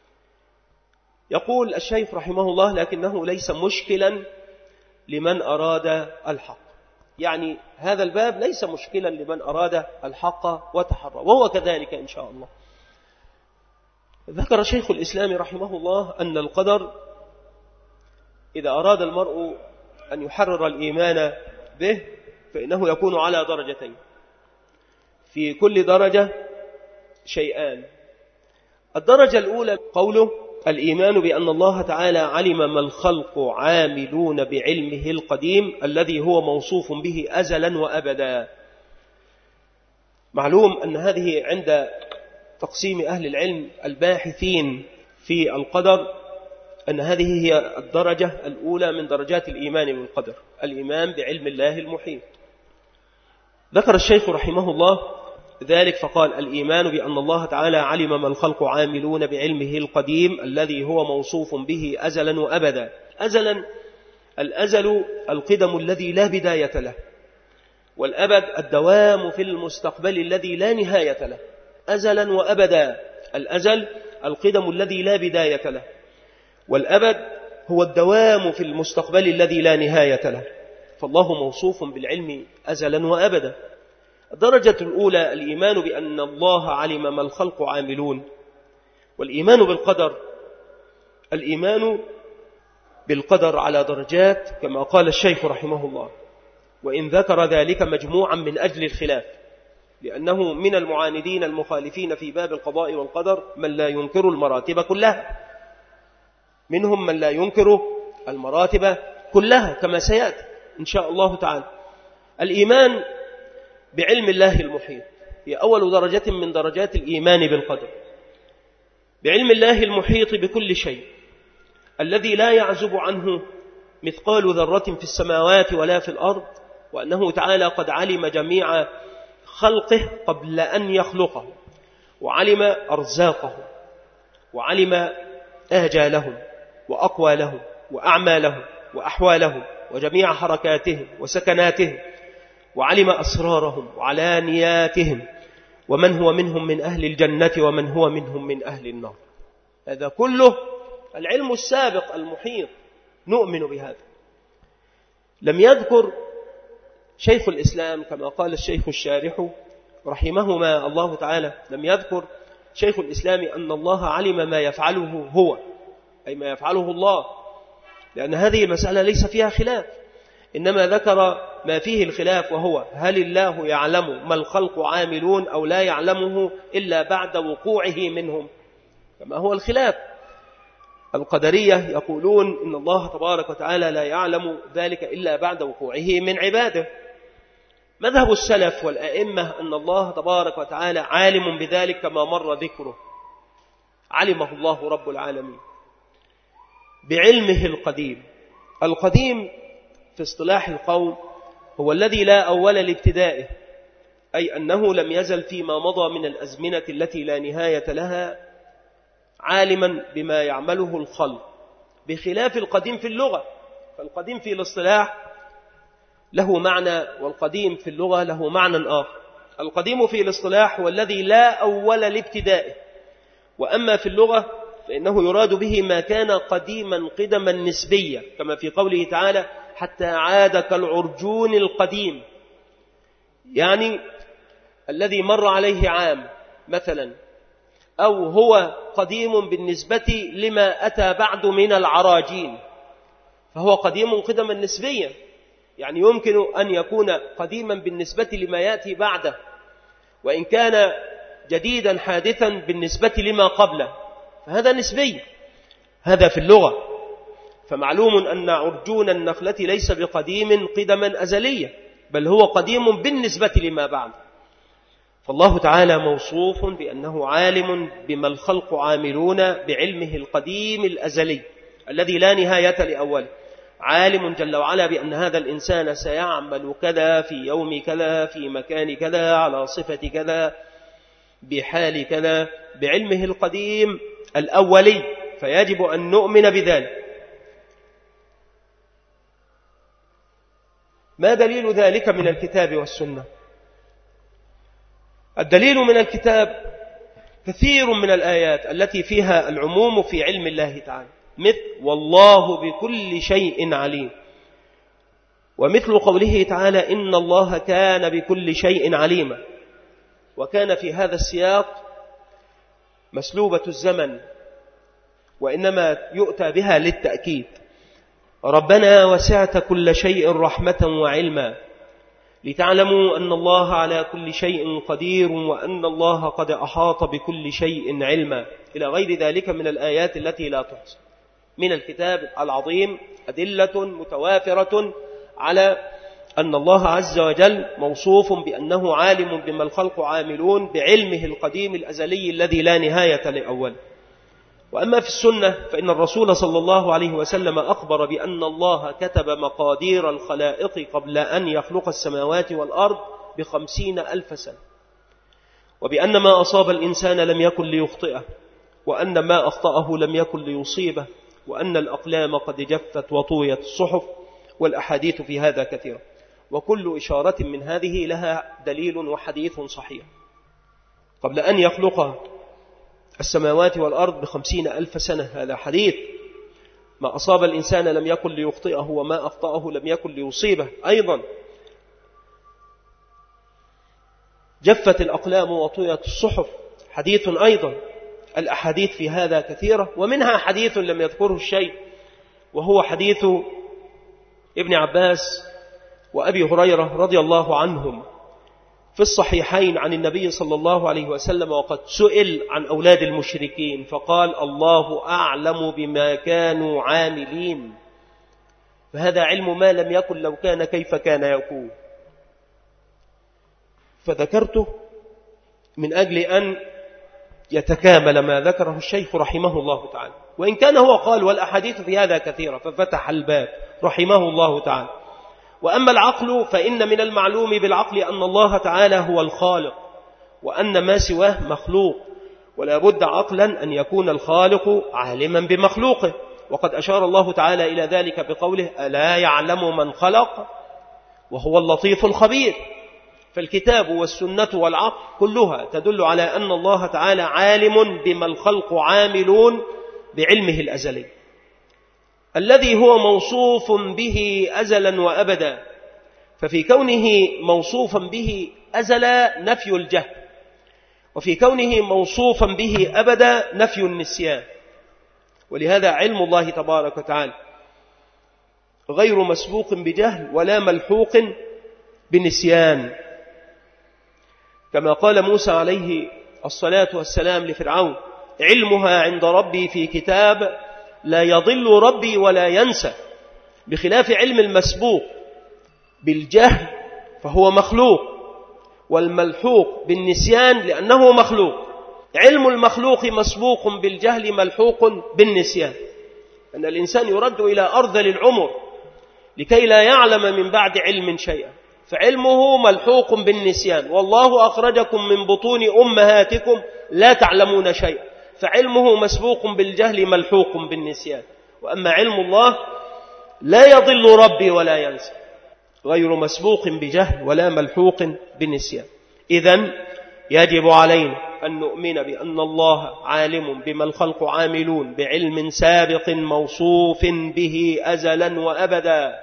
يقول الشيخ رحمه الله: لكنه ليس مشكلا لمن أراد الحق، يعني هذا الباب ليس مشكلا لمن أراد الحق وتحرى، وهو كذلك إن شاء الله. ذكر شيخ الإسلام رحمه الله أن القدر إذا أراد المرء أن يحرر الإيمان به فإنه يكون على درجتين، في كل درجة شيئان. الدرجة الأولى قوله الإيمان بأن الله تعالى علم ما الخلق عاملون بعلمه القديم الذي هو موصوف به أزلا وأبدا. معلوم أن هذه عند تقسيم أهل العلم الباحثين في القدر أن هذه هي الدرجة الأولى من درجات الإيمان بالقدر، الإيمان بعلم الله المحيط. ذكر الشيخ رحمه الله ذلك فقال الإيمان بأن الله تعالى علم ما الخلق عاملون بعلمه القديم الذي هو موصوف به أزلا وأبدا. أزلا، الأزل القدم الذي لا بداية له، والأبد الدوام في المستقبل الذي لا نهاية له. أزلا وأبدا، الأزل القدم الذي لا بداية له، والأبد هو الدوام في المستقبل الذي لا نهاية له، فالله موصوف بالعلم أزلا وأبدا. الدرجة الأولى الإيمان بأن الله علم ما الخلق عاملون. والإيمان بالقدر، الإيمان بالقدر على درجات كما قال الشيخ رحمه الله، وإن ذكر ذلك مجموعا من أجل الخلاف، لأنه من المعاندين المخالفين في باب القضاء والقدر من لا ينكر المراتب كلها، منهم من لا ينكر المراتب كلها كما سيأتي إن شاء الله تعالى. الإيمان بعلم الله المحيط هي أول درجة من درجات الإيمان بالقدر، بعلم الله المحيط بكل شيء الذي لا يعزب عنه مثقال ذرة في السماوات ولا في الأرض، وأنه تعالى قد علم جميع خلقه قبل أن يخلقه، وعلم أرزاقه، وعلم آجالهم وأقوالهم وأعمالهم وأحوالهم وجميع حركاتهم وسكناتهم، وعلم أسرارهم وعلانياتهم، ومن هو منهم من أهل الجنة ومن هو منهم من أهل النار. هذا كله العلم السابق المحيط، نؤمن بهذا. لم يذكر شيخ الإسلام كما قال الشيخ الشارح رحمهما الله تعالى، لم يذكر شيخ الإسلام أن الله علم ما يفعله هو، أي ما يفعله الله، لأن هذه المسألة ليس فيها خلاف، إنما ذكر ما فيه الخلاف، وهو هل الله يعلم ما الخلق عاملون أو لا يعلمه إلا بعد وقوعه منهم، كما هو الخلاف. القدرية يقولون إن الله تبارك وتعالى لا يعلم ذلك إلا بعد وقوعه من عباده. مذهب السلف والأئمة أن الله تبارك وتعالى عالم بذلك كما مر ذكره، علمه الله رب العالمين بعلمه القديم. القديم في اصطلاح القوم هو الذي لا أول لابتدائه، أي أنه لم يزل فيما مضى من الأزمنة التي لا نهاية لها عالما بما يعمله الخلق، بخلاف القديم في اللغة. فالقديم في الاصطلاح له معنى، والقديم في اللغة له معنى آخر. القديم في الاصطلاح هو الذي لا أول لابتدائه، وأما في اللغة فإنه يراد به ما كان قديما قدما نسبيا، كما في قوله تعالى حتى عاد كالعرجون القديم، يعني الذي مر عليه عام مثلا، أو هو قديم بالنسبة لما أتى بعد من العراجين، فهو قديم قدما نسبيا، يعني يمكن أن يكون قديما بالنسبة لما يأتي بعده، وإن كان جديدا حادثا بالنسبة لما قبله، فهذا نسبي. هذا في اللغة. فمعلوم أن عرجون النخلة ليس بقديم قدما أزليا، بل هو قديم بالنسبة لما بعد. فالله تعالى موصوف بأنه عالم بما الخلق عاملون بعلمه القديم الأزلي الذي لا نهاية لأوله، عالم جل وعلا بأن هذا الإنسان سيعمل كذا في يوم كذا في مكان كذا على صفة كذا بحال كذا، بعلمه القديم الأولي، فيجب أن نؤمن بذلك. ما دليل ذلك من الكتاب والسنة؟ الدليل من الكتاب كثير من الآيات التي فيها العموم في علم الله تعالى، مثل والله بكل شيء عليم، ومثل قوله تعالى إن الله كان بكل شيء عليما، وكان في هذا السياق مسلوبة الزمن، وإنما يؤتى بها للتأكيد. ربنا وسعت كل شيء رحمة وعلما لتعلموا أن الله على كل شيء قدير وأن الله قد أحاط بكل شيء علما، إلى غير ذلك من الآيات التي لا تحصى من الكتاب العظيم، أدلة متوافرة على أن الله عز وجل موصوف بأنه عالم بما الخلق عاملون بعلمه القديم الأزلي الذي لا نهاية لأول. وأما في السنة فإن الرسول صلى الله عليه وسلم أخبر بأن الله كتب مقادير الخلائق قبل أن يخلق السماوات والأرض ب50,000 سنة، وبأن ما أصاب الإنسان لم يكن ليخطئه، وأن ما أخطأه لم يكن ليصيبه، وأن الأقلام قد جفت وطويت الصحف، والأحاديث في هذا كثيرة، وكل إشارة من هذه لها دليل وحديث صحيح. قبل أن يخلق السماوات والأرض ب50,000 سنة، هذا حديث. ما أصاب الإنسان لم يكن ليخطئه، وما أخطأه لم يكن ليصيبه. أيضا جفت الأقلام وطويت الصحف، حديث أيضا. الأحاديث في هذا كثيرة، ومنها حديث لم يذكره الشيء، وهو حديث ابن عباس وأبي هريرة رضي الله عنهم في الصحيحين عن النبي صلى الله عليه وسلم، وقد سئل عن أولاد المشركين فقال: الله أعلم بما كانوا عاملين. فهذا علم ما لم يكن لو كان كيف كان يكون. فذكرته من أجل أن يتكامل ما ذكره الشيخ رحمه الله تعالى، وإن كان هو قال والأحاديث في هذا كثيرة ففتح الباب رحمه الله تعالى. وأما العقل فإن من المعلوم بالعقل أن الله تعالى هو الخالق، وأن ما سواه مخلوق، ولا بد عقلا أن يكون الخالق عالما بمخلوقه، وقد أشار الله تعالى إلى ذلك بقوله: ألا يعلم من خلق وهو اللطيف الخبير. فالكتاب والسنة والعقل كلها تدل على أن الله تعالى عالم بما الخلق عاملون بعلمه الأزلي الذي هو موصوف به أزلا وأبدا. ففي كونه موصوفا به أزلا نفي الجهل، وفي كونه موصوفا به أبدا نفي النسيان. ولهذا علم الله تبارك وتعالى غير مسبوق بجهل ولا ملحوق بنسيان، كما قال موسى عليه الصلاة والسلام لفرعون: علمها عند ربي في كتاب لا يضل ربي ولا ينسى. بخلاف علم المسبوق بالجهل فهو مخلوق، والملحوق بالنسيان لأنه مخلوق. علم المخلوق مسبوق بالجهل ملحوق بالنسيان، أن الإنسان يرد إلى أرذل العمر لكي لا يعلم من بعد علم شيئا، فعلمه ملحوق بالنسيان. والله أخرجكم من بطون أمهاتكم لا تعلمون شيئا، فعلمه مسبوق بالجهل ملحوق بالنسيان. وأما علم الله لا يضل ربي ولا ينسى، غير مسبوق بجهل ولا ملحوق بالنسيان. إذن يجب علينا أن نؤمن بأن الله عالم بما الخلق عاملون بعلم سابق موصوف به أزلا وأبدا.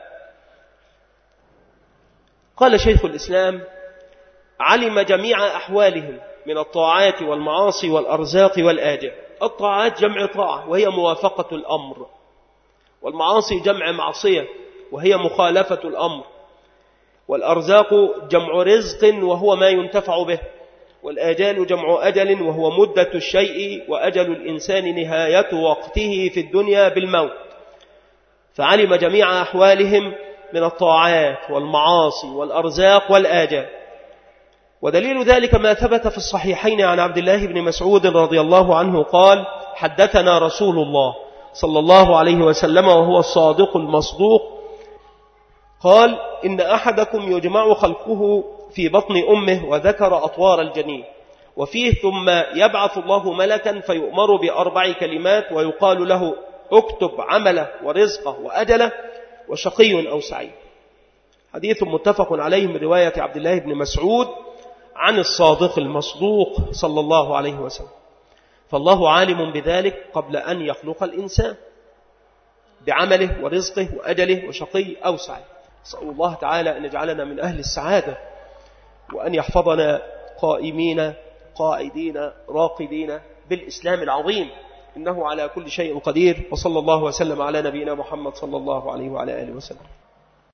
قال شيخ الإسلام: علم جميع أحوالهم من الطاعات والمعاصي والأرزاق والآجال. الطاعات جمع طاعة وهي موافقة الأمر، والمعاصي جمع معصية وهي مخالفة الأمر، والأرزاق جمع رزق وهو ما ينتفع به، والآجال جمع أجل وهو مدة الشيء، وأجل الإنسان نهاية وقته في الدنيا بالموت. فعلم جميع أحوالهم من الطاعات والمعاصي والأرزاق والآجال. ودليل ذلك ما ثبت في الصحيحين عن عبد الله بن مسعود رضي الله عنه قال: حدثنا رسول الله صلى الله عليه وسلم وهو الصادق المصدوق قال: إن أحدكم يجمع خلقه في بطن أمه، وذكر أطوار الجنين، وفيه ثم يبعث الله ملكا فيؤمر ب4 كلمات ويقال له: اكتب عمله ورزقه وأجله وشقي أو سعيد. حديث متفق عليه من رواية عبد الله بن مسعود عن الصادق المصدوق صلى الله عليه وسلم. فالله عالم بذلك قبل أن يخلق الإنسان بعمله ورزقه وأجله وشقي أو سعيد. أسأل الله تعالى أن يجعلنا من أهل السعادة، وأن يحفظنا قائمين قائدين راقدين بالإسلام العظيم، إنه على كل شيء قدير. وصلى الله وسلم على نبينا محمد صلى الله عليه وعلى آله وسلم.